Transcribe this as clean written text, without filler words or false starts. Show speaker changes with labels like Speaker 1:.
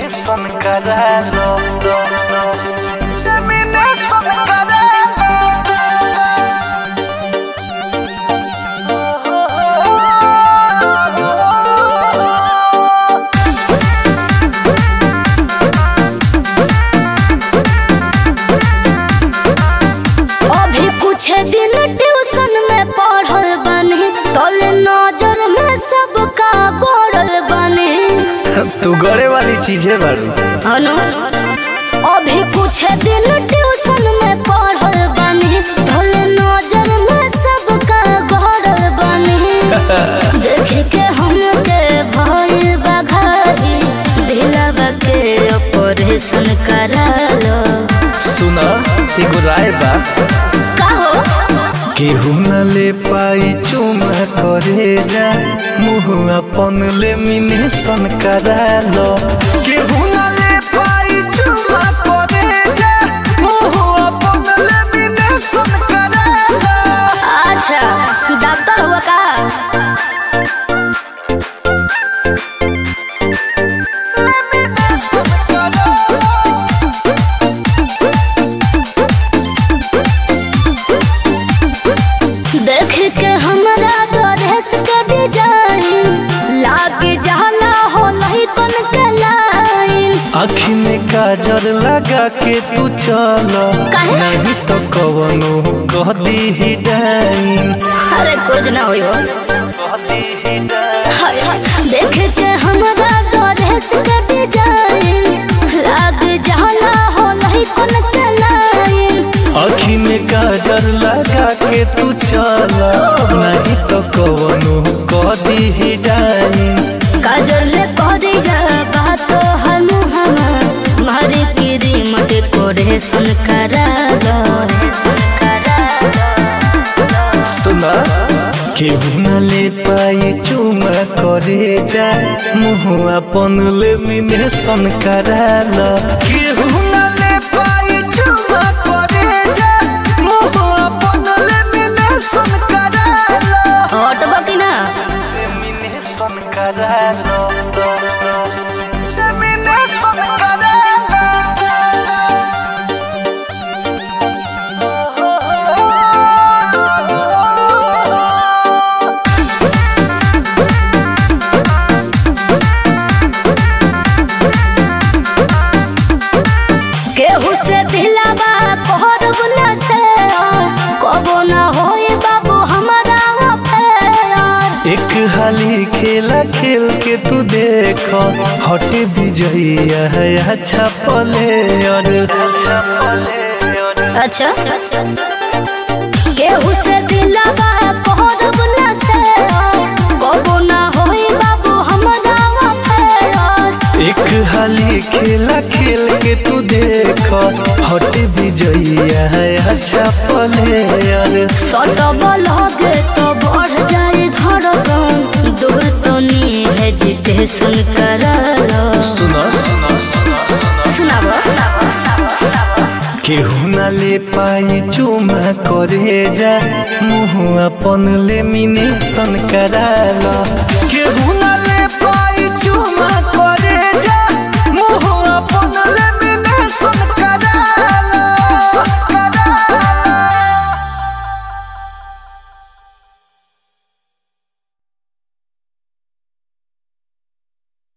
Speaker 1: Lamination करा लो lamination करा
Speaker 2: अभी कुछ दिन ट्यूशन में पढ़ल बनी तोले नजर में सबका गोरल बनी।
Speaker 1: तू गड़े वाली चीज है बारू
Speaker 2: अनु अभी कुछ दिन ट्यूशन में पढ़ल बनी तोले नजर में सबका गोरल बनी। देख के हमके भइल बघारी दिलवा के ऑपरेशन करा लो।
Speaker 1: सुना एगो राय बा केहू न ले पाई चुमा करे जा मुँह अपन लेमिनेशन करा लो। केहू न ले पाई चुमा करे जा मुँह अपन लेमिनेशन करा लो।
Speaker 2: अच्छा डॉक्टर हुआ का? देख के हमरा ड्रेस के डिजाइन लाग जाला हो लइकन के लाइन।
Speaker 1: आँखी में काजल लगा के तू चल नहीं तो कवनो कह दी ही डाइन।
Speaker 2: अरे कुछ ना होई हो।
Speaker 1: कह दी ही डाइन।
Speaker 2: हाय हाय देख के हमरा ड्रेस के डिजाइन लाग जाला हो लइकन के लाइन।
Speaker 1: आँखी में काजल लगा के तू चल नहीं तो कवनो कह दी ही डाइन।
Speaker 2: काजल रे करिया बात हम मारे की रिमोट कोरेशन करा दो।
Speaker 1: सुना केहू न ले पाई चुमा करे जा मुँह अपन लेमिनेशन करा लो। केहू न ले पाई चुमा करे जा मुँह अपन लेमिनेशन करा लो।
Speaker 2: हटबा कि ना?
Speaker 1: लेमिनेशन करा लो लेमिनेशन करा
Speaker 2: केहू से दिलावा कहब ना से कबो ना होए बाबू हमारा अफेयर।
Speaker 1: एक हाली खेला खेल के तू देखो हट विजयी है अच्छा प्लेयर।
Speaker 2: अच्छा केहू से दिलावा कहब ना से कबो ना होए बाबू हमारा अफेयर।
Speaker 1: एक हाली खेला खेल के तू देखो हट विजयी है अच्छा प्लेयर।
Speaker 2: सटब लगे तो बढ़ जाए धड़कन दूर तो नी हेजिटेशन करा लो।
Speaker 1: सुना
Speaker 2: सुनाबो
Speaker 1: केहू न ले पाई चुमा करे जा मुँह अपन लेमिनेशन करा लो। केहू